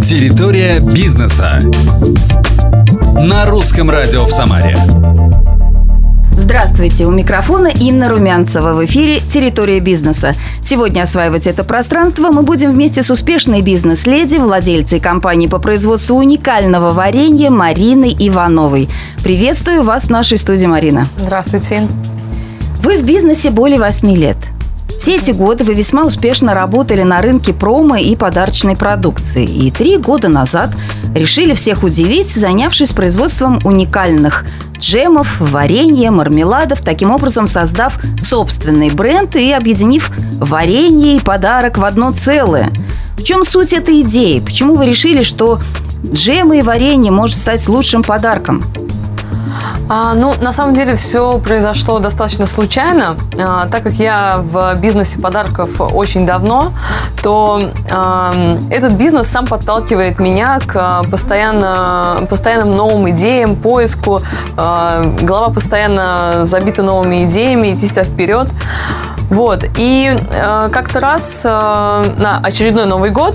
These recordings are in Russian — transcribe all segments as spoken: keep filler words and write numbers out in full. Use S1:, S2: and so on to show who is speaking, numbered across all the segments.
S1: Территория бизнеса. На русском радио в Самаре.
S2: Здравствуйте, у микрофона Инна Румянцева. В эфире «Территория бизнеса». Сегодня осваивать это пространство мы будем вместе с успешной бизнес-леди, владельцей компании по производству уникального варенья Мариной Ивановой. Приветствую вас в нашей студии, Марина.
S3: Здравствуйте.
S2: Вы в бизнесе более восьми лет. Все эти годы вы весьма успешно работали на рынке промо и подарочной продукции. И три года назад решили всех удивить, занявшись производством уникальных джемов, варенья, мармеладов, таким образом создав собственный бренд и объединив варенье и подарок в одно целое. В чем суть этой идеи? Почему вы решили, что джемы и варенье может стать лучшим подарком?
S3: А, ну, на самом деле, все произошло достаточно случайно. А, так как я в бизнесе подарков очень давно, то а, этот бизнес сам подталкивает меня к постоянно, постоянным новым идеям, поиску. А, голова постоянно забита новыми идеями, идти всегда вперед. Вот. И а, как-то раз а, на очередной Новый год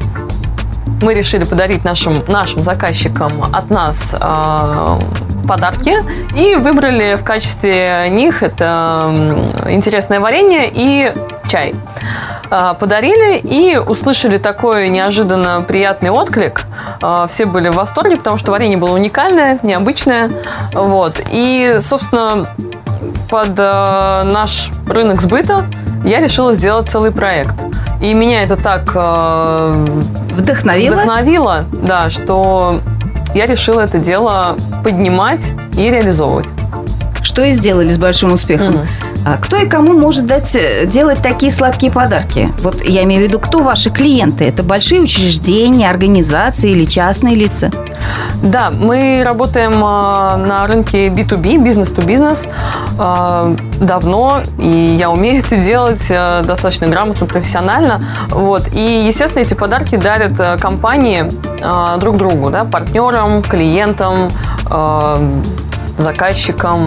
S3: мы решили подарить нашим, нашим заказчикам от нас а, подарки и выбрали в качестве них это интересное варенье и чай. Подарили и услышали такой неожиданно приятный отклик. Все были в восторге, потому что варенье было уникальное, необычное. Вот. И, собственно, под наш рынок сбыта я решила сделать целый проект. И меня это так
S2: вдохновило,
S3: вдохновило, да, что я решила это дело поднимать и реализовывать.
S2: Что и сделали с большим успехом. Mm-hmm. А кто и кому может дать, делать такие сладкие подарки? Вот я имею в виду, кто ваши клиенты? Это большие учреждения, организации или частные лица?
S3: Да, мы работаем на рынке би ту би, бизнес-то-бизнес, давно, и я умею это делать достаточно грамотно, профессионально. Вот. И, естественно, эти подарки дарят компании друг другу, да, партнерам, клиентам, заказчикам.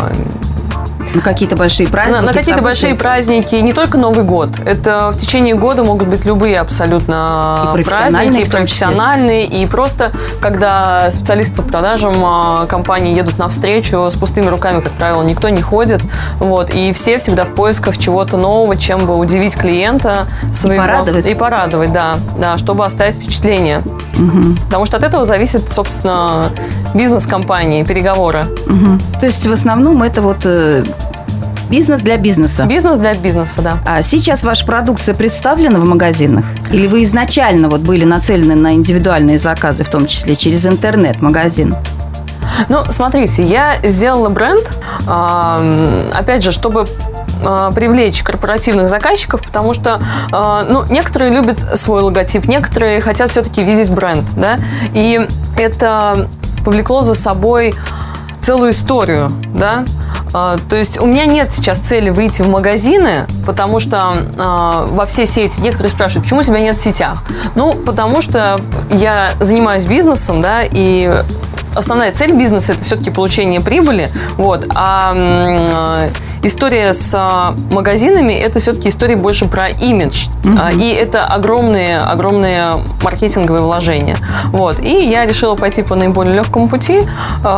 S2: На какие-то большие праздники?
S3: На, на какие-то события. Большие праздники, не только Новый год. Это в течение года могут быть любые абсолютно и праздники, и профессиональные. И просто, когда специалисты по продажам компании едут навстречу, с пустыми руками, как правило, никто не ходит. Вот, и все всегда в поисках чего-то нового, чем бы удивить клиента. Своего,
S2: и порадовать.
S3: И порадовать, да, да, чтобы оставить впечатление. Угу. Потому что от этого зависит, собственно, бизнес компании, переговоры.
S2: Угу. То есть, в основном, это вот... Бизнес для бизнеса.
S3: Бизнес для бизнеса, да.
S2: А сейчас ваша продукция представлена в магазинах? Или вы изначально вот были нацелены на индивидуальные заказы, в том числе через интернет-магазин?
S3: Ну, смотрите, я сделала бренд, опять же, чтобы привлечь корпоративных заказчиков, потому что, ну, некоторые любят свой логотип, некоторые хотят все-таки видеть бренд, да, и это повлекло за собой целую историю, да. То есть у меня нет сейчас цели выйти в магазины, потому что э, во все сети, некоторые спрашивают, почему тебя нет в сетях? Ну, потому что я занимаюсь бизнесом, да, и основная цель бизнеса – это все-таки получение прибыли, вот, а э, история с э, магазинами – это все-таки история больше про имидж, mm-hmm. э, и это огромные, огромные маркетинговые вложения, вот, и я решила пойти по наиболее легкому пути э,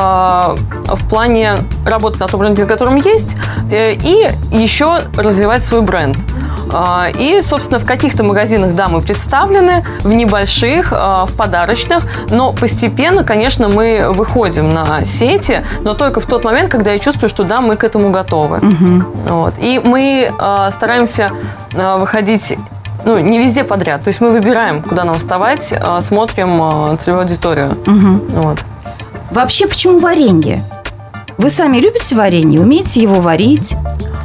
S3: в плане работы на том рынке, на котором есть, э, и еще развивать свой бренд. И, собственно, в каких-то магазинах, да, мы представлены, в небольших, в подарочных, но постепенно, конечно, мы выходим на сети, но только в тот момент, когда я чувствую, что, да, мы к этому готовы. Угу. Вот. И мы стараемся выходить, ну, не везде подряд, то есть мы выбираем, куда нам вставать, смотрим целевую аудиторию. Угу. Вот.
S2: Вообще, почему варенье? Вы сами любите варенье? Умеете его варить?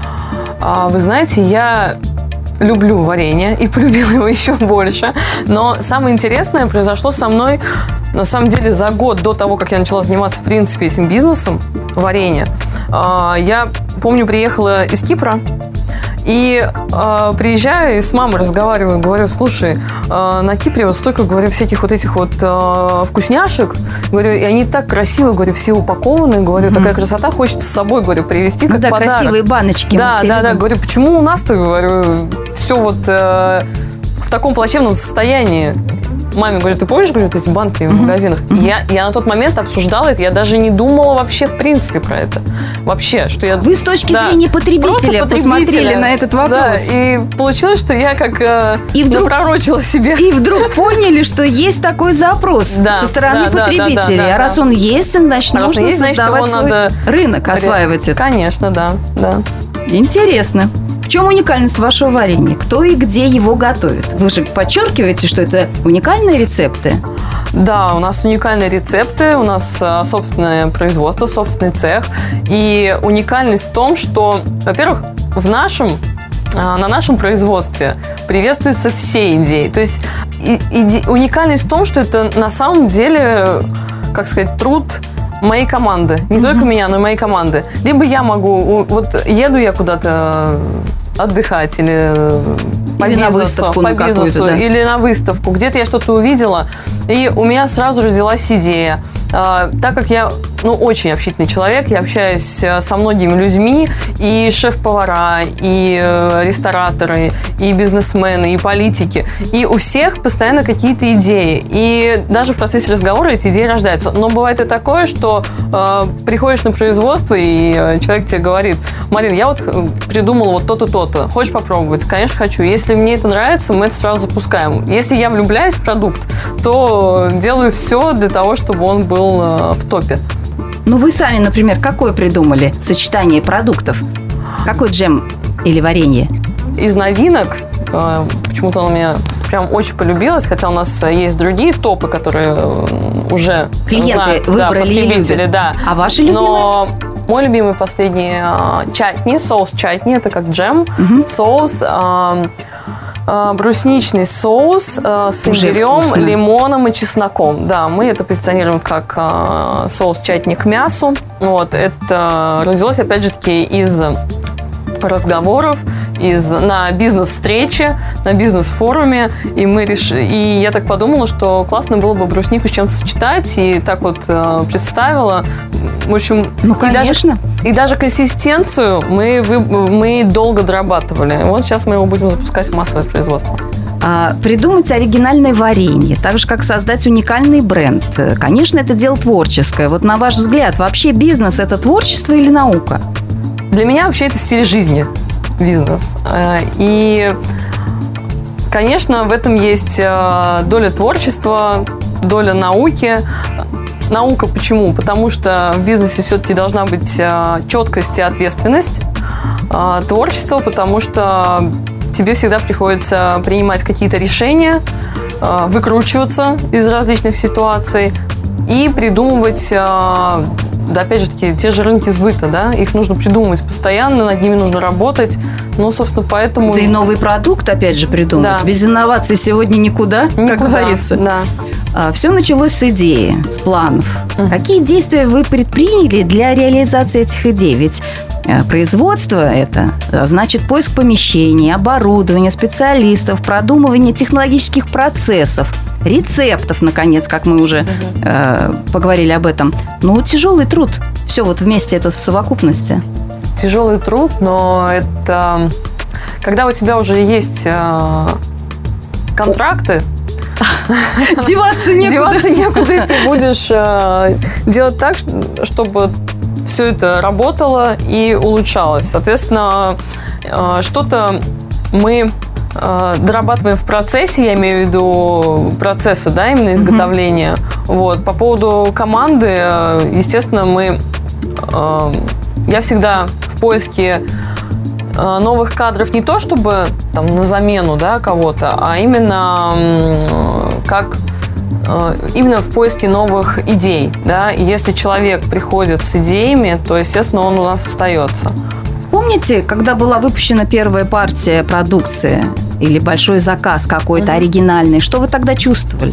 S3: Вы знаете, я люблю варенье и полюбила его еще больше. Но самое интересное произошло со мной, на самом деле, за год до того, как я начала заниматься, в принципе, этим бизнесом варенья. Я, помню, приехала из Кипра. И э, приезжаю и с мамой разговариваю, говорю, слушай, э, на Кипре вот столько, говорю, всяких вот этих вот э, вкусняшек, говорю, и они так красиво, говорю, все упакованы, говорю, mm-hmm. такая красота, хочется с собой, говорю, привезти как
S2: ну, да,
S3: подарок.
S2: Красивые баночки.
S3: Да, да, да, говорю, почему у нас-то, говорю, все вот э, в таком плачевном состоянии? маме говорю, ты помнишь, говорю, эти банки в магазинах?
S2: Mm-hmm.
S3: Я, я на тот момент обсуждала это, я даже не думала вообще в принципе про это. Вообще, что я...
S2: Вы с точки
S3: да,
S2: зрения потребителя,
S3: потребителя
S2: посмотрели на этот вопрос.
S3: Да, и получилось, что я как э,
S2: и вдруг,
S3: напророчила себе.
S2: И вдруг поняли, что есть такой запрос да, со стороны да, потребителей. Да, да, да, да, а раз он есть, значит,
S3: раз
S2: нужно
S3: есть,
S2: создавать
S3: значит,
S2: свой
S3: надо...
S2: рынок, осваивать это.
S3: Конечно, да, да.
S2: Интересно. В чем уникальность вашего варенья? Кто и где его готовит? Вы же подчеркиваете, что это уникальные рецепты?
S3: Да, у нас уникальные рецепты, у нас собственное производство, собственный цех. И уникальность в том, что, во-первых, в нашем, на нашем производстве приветствуются все идеи. То есть иде... уникальность в том, что это на самом деле, как сказать, труд моей команды. Не mm-hmm. только меня, но и моей команды. Либо я могу, вот еду я куда-то отдыхать или по
S2: или
S3: бизнесу,
S2: на выставку,
S3: по
S2: на
S3: бизнесу
S2: да.
S3: или на выставку. Где-то я что-то увидела, и у меня сразу родилась идея. А, так как я ну, очень общительный человек, я общаюсь со многими людьми, и шеф-повара, и рестораторы, и бизнесмены, и политики. И у всех постоянно какие-то идеи. И даже в процессе разговора эти идеи рождаются. Но бывает и такое, что э, приходишь на производство, и человек тебе говорит: Марин, я вот придумал вот то-то, то-то. Хочешь попробовать? Конечно, хочу. Если мне это нравится, мы это сразу запускаем. Если я влюбляюсь в продукт, то делаю все для того, чтобы он был э, в топе.
S2: Ну, вы сами, например, какое придумали сочетание продуктов? Какой джем или варенье?
S3: Из новинок, э, почему-то он у меня прям очень полюбилось, хотя у нас есть другие топы, которые уже
S2: клиенты
S3: знают,
S2: выбрали,
S3: да, потребители, да.
S2: А ваши любимые?
S3: Но мой любимый последний э, чатни, соус чатни, это как джем,
S2: угу.
S3: соус... Э, брусничный соус э, с имбирем, лимоном и чесноком. Да, мы это позиционируем как э, соус чатни к мясу. Вот, это родилось, опять же таки, из разговоров, из, на бизнес-встрече, на бизнес-форуме. И, мы реш... и я так подумала, что классно было бы бруснику с чем-то сочетать. И так вот э, представила. В общем,
S2: ну, конечно.
S3: И даже, и даже консистенцию мы, вы, мы долго дорабатывали. Вот сейчас мы его будем запускать в массовое производство.
S2: А, придумать оригинальное варенье, так же, как создать уникальный бренд. Конечно, это дело творческое. Вот на ваш взгляд, вообще бизнес – это творчество или наука?
S3: Для меня вообще это стиль жизни, бизнес. И, конечно, в этом есть доля творчества, доля науки. Наука почему? Потому что в бизнесе все-таки должна быть четкость и ответственность. Творчество, потому что тебе всегда приходится принимать какие-то решения, выкручиваться из различных ситуаций и придумывать, да, опять же таки, те же рынки сбыта, да, их нужно придумывать постоянно, над ними нужно работать. Ну, собственно, поэтому...
S2: Да и новый продукт, опять же, придумать. Да. Без инноваций сегодня никуда, никуда, как говорится.
S3: Да.
S2: Все началось с идеи, с планов. Uh-huh. Какие действия вы предприняли для реализации этих идей? Ведь производство это значит поиск помещений, оборудования, специалистов, продумывание технологических процессов, рецептов, наконец, как мы уже uh-huh. э, поговорили об этом. Ну, тяжелый труд. Все вот вместе это в совокупности.
S3: Тяжелый труд, но это... Когда у тебя уже есть э, контракты,
S2: деваться некуда.
S3: Деваться некуда, и ты будешь э, делать так, чтобы все это работало и улучшалось. Соответственно, э, что-то мы э, дорабатываем в процессе, я имею в виду процесса, да, именно изготовления. Mm-hmm. Вот. По поводу команды, э, естественно, мы... Э, я всегда в поиске новых кадров не то, чтобы там, на замену, да, кого-то, а именно как именно в поиске новых идей. Да? И если человек приходит с идеями, то, естественно, он у нас остается.
S2: Помните, когда была выпущена первая партия продукции или большой заказ какой-то mm-hmm. оригинальный, что вы тогда чувствовали?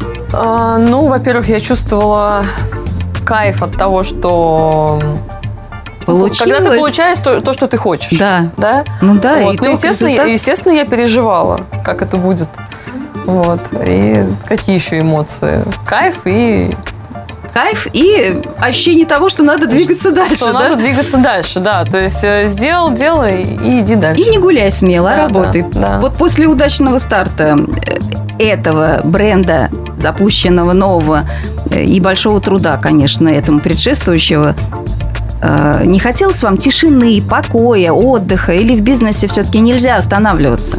S3: А, ну, во-первых, я чувствовала кайф от того, что...
S2: Получилось.
S3: Когда ты получаешь то, то, что ты хочешь.
S2: Да.
S3: Да?
S2: Ну да.
S3: Вот. Ну, естественно, я, естественно, я переживала, как это будет. Вот. И какие еще эмоции? Кайф и...
S2: Кайф и ощущение того, что надо двигаться дальше.
S3: Что
S2: да?
S3: надо двигаться дальше, да. То есть сделал, делай и иди дальше.
S2: И не гуляй смело,
S3: да,
S2: работай.
S3: Да, да.
S2: Вот после удачного старта этого бренда, запущенного нового, и большого труда, конечно, этому предшествующего, не хотелось вам тишины, покоя, отдыха, или в бизнесе все-таки нельзя останавливаться?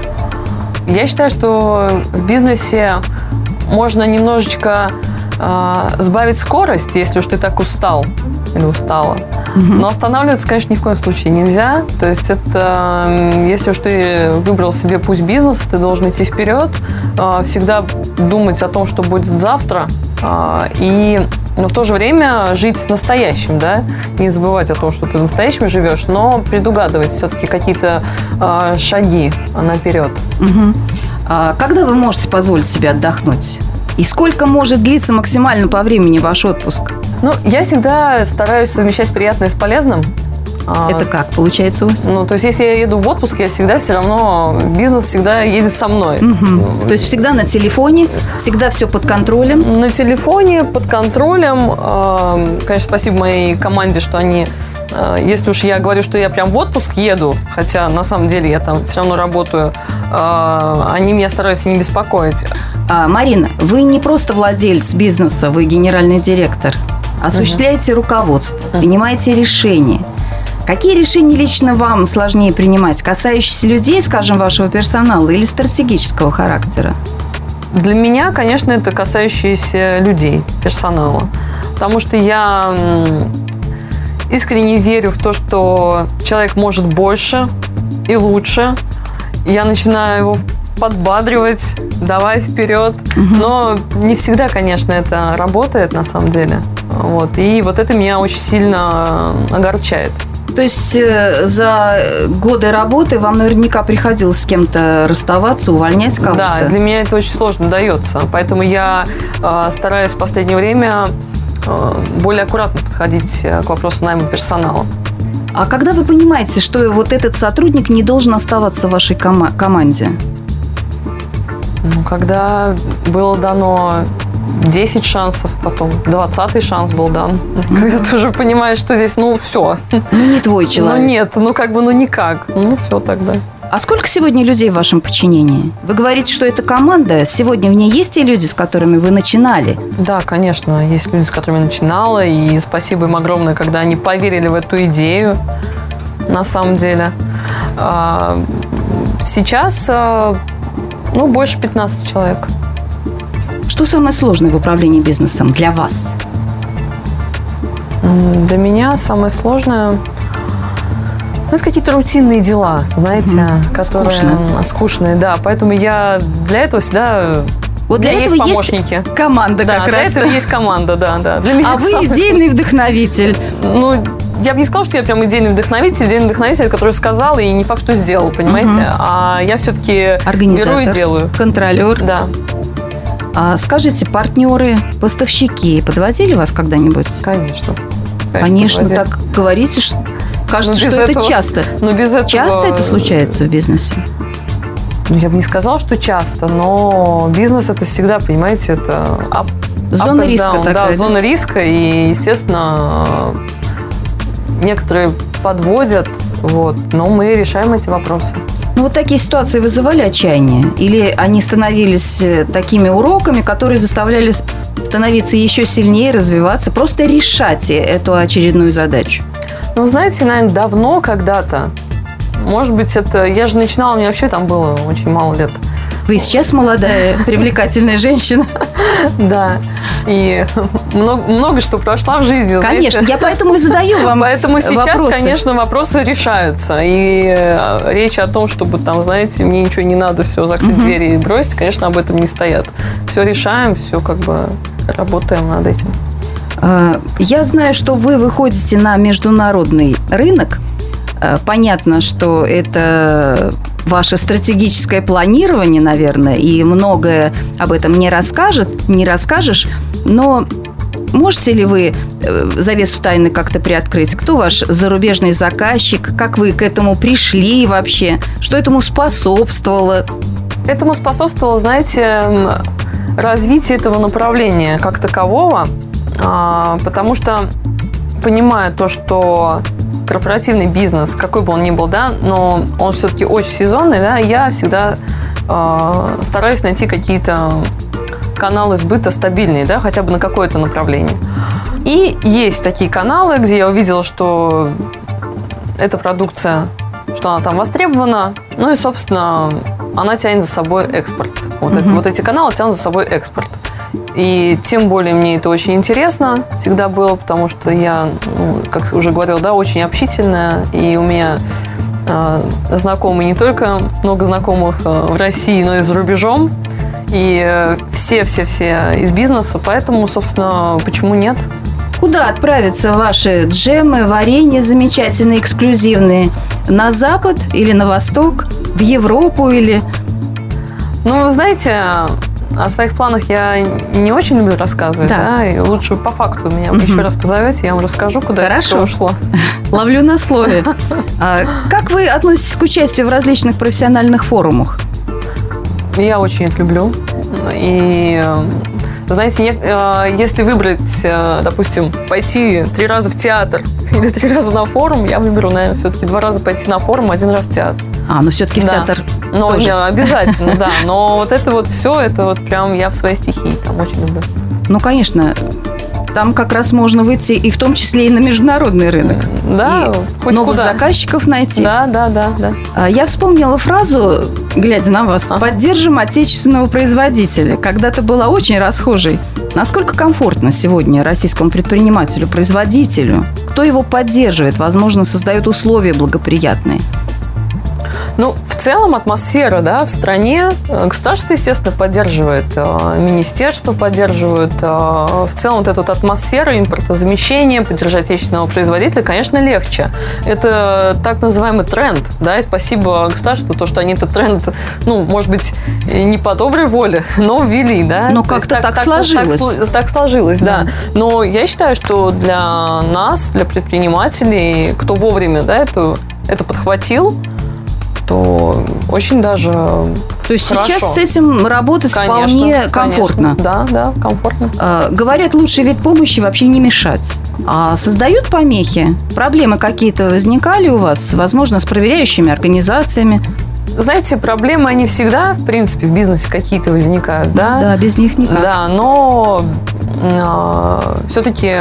S3: Я считаю, что в бизнесе можно немножечко э, сбавить скорость, если уж ты так устал или устала. Угу. Но останавливаться, конечно, ни в коем случае нельзя. То есть это, если уж ты выбрал себе путь бизнеса, ты должен идти вперед, э, всегда думать о том, что будет завтра, э, и но в то же время жить настоящим, да, не забывать о том, что ты настоящим живешь, но предугадывать все-таки какие-то э, шаги наперед.
S2: Угу. А когда вы можете позволить себе отдохнуть? И сколько может длиться максимально по времени ваш отпуск?
S3: Ну, я всегда стараюсь совмещать приятное с полезным.
S2: Это как получается у вас?
S3: Ну, то есть, если я еду в отпуск, я всегда все равно, бизнес всегда едет со мной.
S2: Угу. То есть, всегда на телефоне, всегда все под контролем?
S3: На телефоне, под контролем. Конечно, спасибо моей команде, что они, если уж я говорю, что я прям в отпуск еду, хотя на самом деле я там все равно работаю, они меня стараются не беспокоить.
S2: А, Марина, вы не просто владелец бизнеса, вы генеральный директор. Осуществляете угу. руководство, угу. принимаете решения. Какие решения лично вам сложнее принимать, касающиеся людей, скажем, вашего персонала, или стратегического характера?
S3: Для меня, конечно, это касающиеся людей, персонала. Потому что я искренне верю в то, что человек может больше и лучше. Я начинаю его подбадривать, давай вперед. Угу. Но не всегда, конечно, это работает на самом деле. Вот. И вот это меня очень сильно огорчает.
S2: То есть за годы работы вам наверняка приходилось с кем-то расставаться, увольнять кого-то?
S3: Да, для меня это очень сложно дается. Поэтому я э, стараюсь в последнее время э, более аккуратно подходить к вопросу найма персонала.
S2: А когда вы понимаете, что вот этот сотрудник не должен оставаться в вашей кома- команде?
S3: Ну, когда было дано десять шансов, потом двадцатый шанс был дан. Mm-hmm. Когда ты уже понимаешь, что здесь, ну, все.
S2: Ну, не твой человек.
S3: Ну, нет, ну, как бы, ну, никак. Ну, все тогда.
S2: А сколько сегодня людей в вашем подчинении? Вы говорите, что это команда. Сегодня в ней есть те люди, с которыми вы начинали?
S3: Да, конечно, есть люди, с которыми я начинала. И спасибо им огромное, когда они поверили в эту идею, на самом деле. Сейчас, ну, больше пятнадцати человек.
S2: Что самое сложное в управлении бизнесом для вас?
S3: Для меня самое сложное, ну, это какие-то рутинные дела, знаете, mm-hmm. которые
S2: Скучно.
S3: скучные, да. Поэтому я для этого всегда.
S2: Вот для этого
S3: есть помощники.
S2: Есть команда,
S3: да,
S2: как
S3: для
S2: раз.
S3: этого есть команда, да, да. Для меня
S2: а вы
S3: самое...
S2: идейный вдохновитель.
S3: Ну, я бы не сказала, что я прям идейный вдохновитель, идейный вдохновитель, который сказал и не факт, что сделал, понимаете. Uh-huh. А я все-таки беру и делаю.
S2: Контролер.
S3: Да.
S2: А скажите, партнеры, поставщики подводили вас когда-нибудь?
S3: Конечно.
S2: Конечно, Конечно так говорите, что кажется, что
S3: этого,
S2: это часто.
S3: Но без этого...
S2: Часто это случается в бизнесе?
S3: Ну, я бы не сказала, что часто, но бизнес это всегда, понимаете, это up,
S2: зона
S3: up and
S2: риска
S3: down.
S2: такая.
S3: Да,
S2: да,
S3: зона риска, и, естественно, некоторые подводят, вот, но мы решаем эти вопросы.
S2: Ну, вот такие ситуации вызывали отчаяние? Или они становились такими уроками, которые заставляли становиться еще сильнее, развиваться, просто решать эту очередную задачу?
S3: Ну, знаете, наверное, давно когда-то, может быть, это... Я же начинала, у меня вообще там было очень мало лет.
S2: Вы сейчас молодая, привлекательная женщина.
S3: Да. И много, много что прошла в жизни.
S2: Конечно,
S3: знаете.
S2: я поэтому и задаю вам
S3: Поэтому сейчас,
S2: вопросы.
S3: конечно, вопросы решаются. И речь о том, чтобы там, знаете, мне ничего не надо, все, закрыть угу. двери и бросить, конечно, об этом не стоят. Все решаем, все как бы работаем над этим.
S2: Я знаю, что вы выходите на международный рынок. Понятно, что это ваше стратегическое планирование, наверное, и многое об этом не расскажет, не расскажешь. Но можете ли вы завесу тайны как-то приоткрыть? Кто ваш зарубежный заказчик? Как вы к этому пришли вообще? Что этому способствовало?
S3: Этому способствовало, знаете, развитие этого направления как такового, потому что, понимая то, что корпоративный бизнес, какой бы он ни был, да, но он все-таки очень сезонный, да, я всегда стараюсь найти какие-то каналы сбыта стабильные, да, хотя бы на какое-то направление. И есть такие каналы, где я увидела, что эта продукция, что она там востребована, ну и, собственно, она тянет за собой экспорт. Вот, mm-hmm. это, вот эти каналы тянут за собой экспорт. И тем более мне это очень интересно всегда было, потому что я, ну, как уже говорила, да, очень общительная, и у меня э, знакомые не только много знакомых э, в России, но и за рубежом. И все-все-все из бизнеса, поэтому, собственно, почему нет?
S2: Куда отправятся ваши джемы, варенья замечательные, эксклюзивные? На запад или на восток? В Европу или...
S3: Ну, вы знаете, о своих планах я не очень люблю рассказывать, да, да? И лучше по факту меня угу. еще раз позовете, я вам расскажу, куда
S2: Хорошо.
S3: это ушло.
S2: Ловлю на слове. Как вы относитесь к участию в различных профессиональных форумах?
S3: Я очень это люблю. И, знаете, если выбрать, допустим, пойти три раза в театр или три раза на форум, я выберу, наверное, все-таки два раза пойти на форум, один раз в театр.
S2: А, ну все-таки в
S3: да.
S2: театр
S3: Ну,
S2: тоже.
S3: Обязательно, да. Но вот это вот все, это вот прям я в своей стихии там очень люблю.
S2: Ну, конечно. Там как раз можно выйти и в том числе и на международный рынок.
S3: Да,
S2: и
S3: хоть
S2: новых
S3: куда.
S2: заказчиков найти.
S3: Да, да, да, да.
S2: Я вспомнила фразу, глядя на вас, ага. «Поддержим отечественного производителя». Когда-то была очень расхожей. Насколько комфортно сегодня российскому предпринимателю, производителю? Кто его поддерживает? Возможно, создает условия благоприятные?
S3: Ну, в целом атмосфера, да, в стране, государство, естественно, поддерживает, министерство поддерживает. В целом вот эту вот атмосферу импортозамещения, поддержать отечественного производителя, конечно, легче. Это так называемый тренд, да, и спасибо государству, то, что они этот тренд, ну, может быть, не по доброй воле, но ввели, да.
S2: Но как-то так, так, так сложилось.
S3: Так, так сложилось, да. да. Но я считаю, что для нас, для предпринимателей, кто вовремя, да, это, это подхватил, то очень даже
S2: То есть
S3: хорошо.
S2: Сейчас с этим работать
S3: конечно,
S2: вполне комфортно.
S3: Конечно. Да, да, комфортно.
S2: А, говорят, лучший вид помощи вообще не мешать. А создают помехи? Проблемы какие-то возникали у вас? Возможно, с проверяющими организациями?
S3: Знаете, проблемы, они всегда, в принципе, в бизнесе какие-то возникают, да?
S2: Да, без них никак.
S3: Да, но э, все-таки,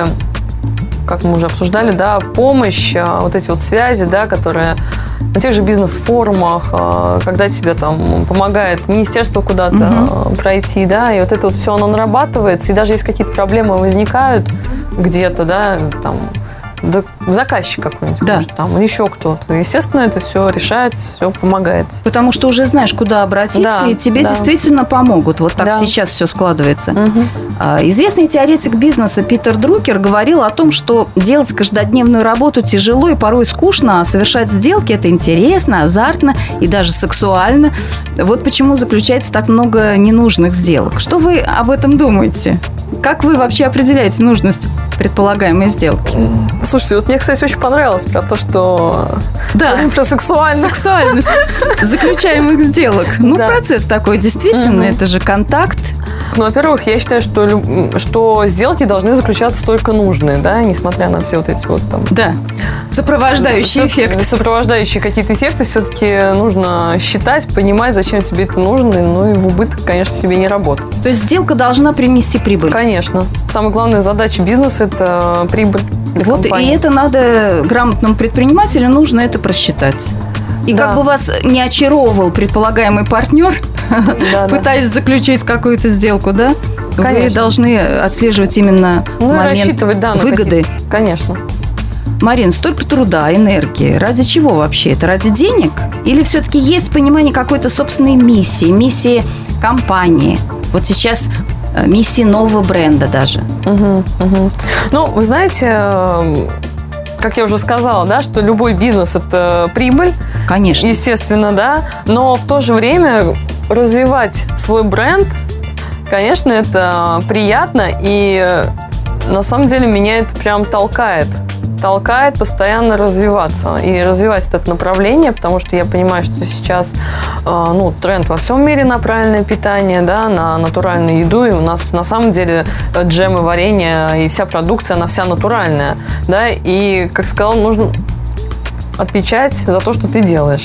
S3: как мы уже обсуждали, да, помощь, вот эти вот связи, да, которые на тех же бизнес-форумах, когда тебе там помогает министерство куда-то угу. пройти, да, и вот это вот все, оно нарабатывается, и даже если какие-то проблемы возникают где-то, да, там, да, заказчик какой-нибудь,
S2: да.
S3: может, там, еще кто-то. Естественно, это все решается, все помогает.
S2: Потому что уже знаешь, куда обратиться, да, и тебе да. действительно помогут. Вот так да. сейчас все складывается.
S3: Угу.
S2: Известный теоретик бизнеса Питер Друкер говорил о том, что делать каждодневную работу тяжело и порой скучно, а совершать сделки – это интересно, азартно и даже сексуально. Вот почему заключается так много ненужных сделок. Что вы об этом думаете? Как вы вообще определяете нужность предполагаемой сделки?
S3: Слушайте, вот мне, кстати, очень понравилось про то, что...
S2: Да.
S3: Про сексуальность.
S2: Сексуальность заключаемых сделок. Ну, да. процесс такой, действительно, угу. это же контакт.
S3: Ну, во-первых, я считаю, что, что сделки должны заключаться только нужные, да, несмотря на все вот эти вот там...
S2: Да, сопровождающие
S3: Со-
S2: эффекты.
S3: Сопровождающие какие-то эффекты все-таки нужно считать, понимать, зачем тебе это нужно, ну и в убыток, конечно, себе не работать.
S2: То есть сделка должна принести прибыль?
S3: Конечно. Самая главная задача бизнеса – это прибыль для
S2: Вот
S3: компании.
S2: И это надо грамотному предпринимателю, нужно это просчитать. И да. как бы вас не очаровывал предполагаемый партнер, да, пытаясь да. заключить какую-то сделку, да? Конечно. Вы должны отслеживать именно
S3: ну,
S2: момент
S3: да,
S2: выгоды.
S3: Конечно.
S2: Марин, столько труда, энергии. Ради чего вообще? Это ради денег? Или все-таки есть понимание какой-то собственной миссии, миссии компании? Вот сейчас миссии нового бренда даже.
S3: Угу, угу. Ну, вы знаете... Как я уже сказала, да, что любой бизнес – это прибыль.
S2: Конечно.
S3: Естественно, да. Но в то же время развивать свой бренд, конечно, это приятно. И на самом деле меня это прям толкает. Толкает постоянно развиваться и развивать это направление, потому что я понимаю, что сейчас ну, тренд во всем мире на правильное питание, да, на натуральную еду, и у нас на самом деле джемы, варенье и вся продукция, она вся натуральная, да, и, как сказала, нужно отвечать за то, что ты делаешь.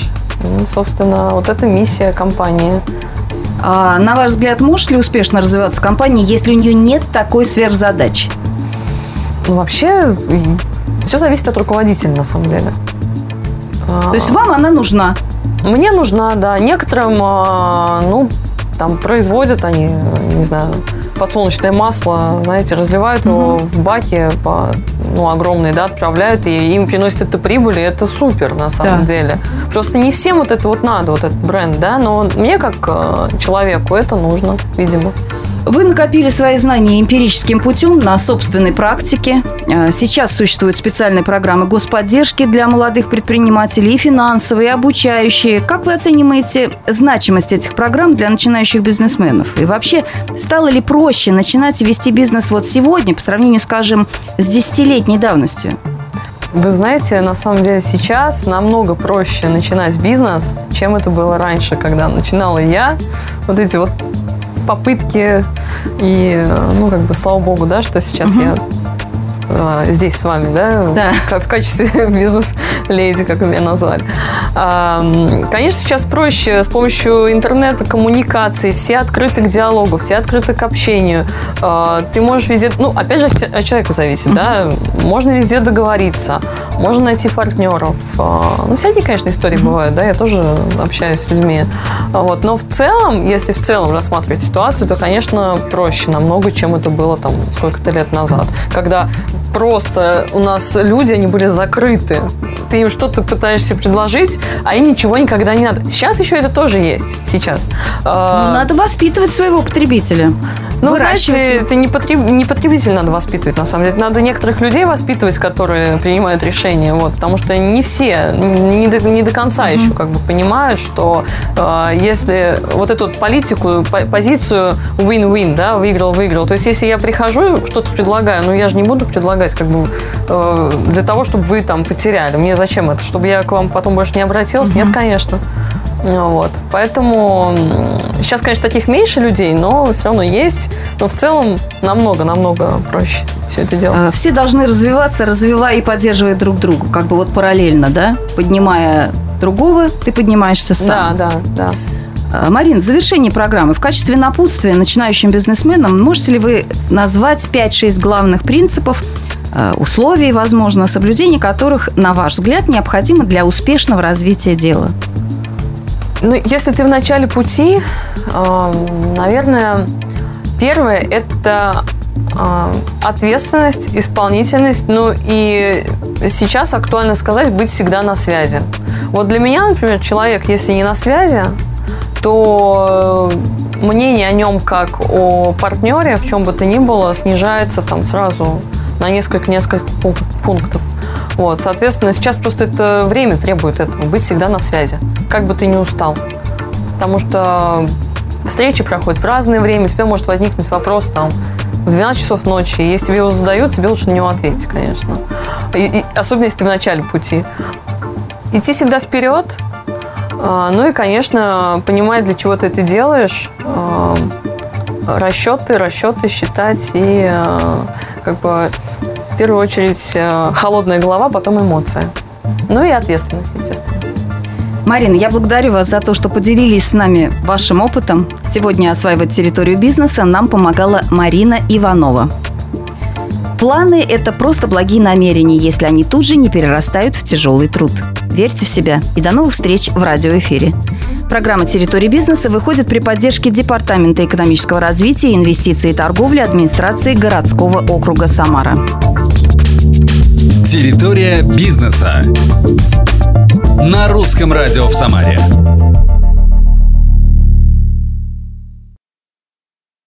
S3: Ну, собственно, вот это миссия компании.
S2: А, на ваш взгляд, может ли успешно развиваться компания, если у нее нет такой сверхзадачи?
S3: Ну, вообще, все зависит от руководителя, на самом деле.
S2: То есть вам она нужна?
S3: Мне нужна, да. Некоторым, ну, там, производят они, не знаю, подсолнечное масло, знаете, разливают его mm-hmm. в баки, по, ну, огромные, да, отправляют, и им приносят это прибыль, и это супер, на самом да. деле. Просто не всем вот это вот надо, вот этот бренд, да, но мне, как человеку, это нужно, видимо.
S2: Вы накопили свои знания эмпирическим путем на собственной практике. Сейчас существуют специальные программы господдержки для молодых предпринимателей, и финансовые, и обучающие. Как вы оцениваете значимость этих программ для начинающих бизнесменов? И вообще, стало ли проще начинать вести бизнес вот сегодня по сравнению, скажем, с десятилетней давностью?
S3: Вы знаете, на самом деле сейчас намного проще начинать бизнес, чем это было раньше, когда начинала я. Вот эти вот попытки, и, ну, как бы, слава богу, да, что сейчас угу. я э, здесь с вами, да,
S2: да.
S3: в качестве бизнес-леди, как вы меня назвали. А, конечно, сейчас проще с помощью интернета, коммуникаций, все открыты к диалогу, все открыты к общению. А, ты можешь везде, ну, опять же, от человека зависит, угу. да, можно везде договориться, можно найти партнеров. А, ну, всякие, конечно, истории угу. бывают, да, я тоже общаюсь с людьми. Вот. Но в целом, если в целом рассматривать ситуацию, то, конечно, проще намного, чем это было там сколько-то лет назад. Когда просто у нас люди, они были закрыты. Ты им что-то пытаешься предложить, а им ничего никогда не надо. Сейчас еще это тоже есть. Сейчас.
S2: Ну, надо воспитывать своего потребителя.
S3: Ну, знаете, это не, потреб... не потребитель надо воспитывать, на самом деле. Надо некоторых людей воспитывать, которые принимают решения. Вот, потому что не все, не до, не до конца mm-hmm. еще как бы понимают, что э, если вот эту вот политику, по- позицию win-win, да, выиграл-выиграл. То есть, если я прихожу, что-то предлагаю, ну, я же не буду предлагать как бы э, для того, чтобы вы там потеряли. Мне зачем это? Чтобы я к вам потом больше не обратилась? Mm-hmm. Нет, конечно. Вот. Поэтому сейчас, конечно, таких меньше людей, но все равно есть. Но в целом намного-намного проще все это делать.
S2: Все должны развиваться, развивая и поддерживая друг друга. Как бы вот параллельно, да? Поднимая другого, ты поднимаешься сам.
S3: Да, да, да.
S2: Марин, в завершении программы в качестве напутствия начинающим бизнесменам можете ли вы назвать пять-шесть главных принципов, условий, возможно, соблюдение которых, на ваш взгляд, необходимо для успешного развития дела?
S3: Ну, если ты в начале пути, наверное, первое – это ответственность, исполнительность. Ну, и сейчас актуально сказать быть всегда на связи. Вот для меня, например, человек, если не на связи, то мнение о нем как о партнере, в чем бы то ни было, снижается там сразу на несколько-несколько пунктов. Вот, соответственно, сейчас просто это время требует этого, быть всегда на связи, как бы ты ни устал. Потому что встречи проходят в разное время, у тебя может возникнуть вопрос там в двенадцать часов ночи, и если тебе его задают, тебе лучше на него ответить, конечно. И, и, особенно, если ты в начале пути. Идти всегда вперед, э, ну и, конечно, понимать, для чего ты это делаешь, э, расчеты, расчеты считать и э, как бы в первую очередь холодная голова, потом эмоция. Ну и ответственность, естественно.
S2: Марина, я благодарю вас за то, что поделились с нами вашим опытом. Сегодня осваивать территорию бизнеса нам помогала Марина Иванова. Планы – это просто благие намерения, если они тут же не перерастают в тяжелый труд. Верьте в себя и до новых встреч в радиоэфире. Программа «Территория бизнеса» выходит при поддержке Департамента экономического развития, инвестиций и торговли администрации городского округа Самара.
S1: Территория бизнеса на Русском радио в Самаре.